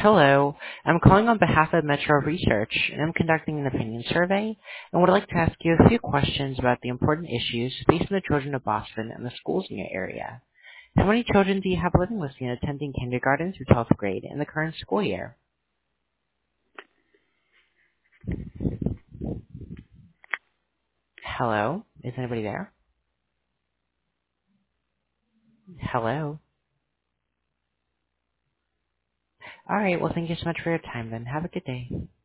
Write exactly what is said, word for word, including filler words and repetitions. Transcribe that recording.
Hello. I'm calling on behalf of Metro Research, and I'm conducting an opinion survey and would like to ask you a few questions about the important issues facing the children of Boston and the schools in your area. How many children do you have living with you and attending kindergarten through twelfth grade in the current school year? Hello? Is anybody there? Hello? All right. Well, thank you so much for your time then. Have a good day.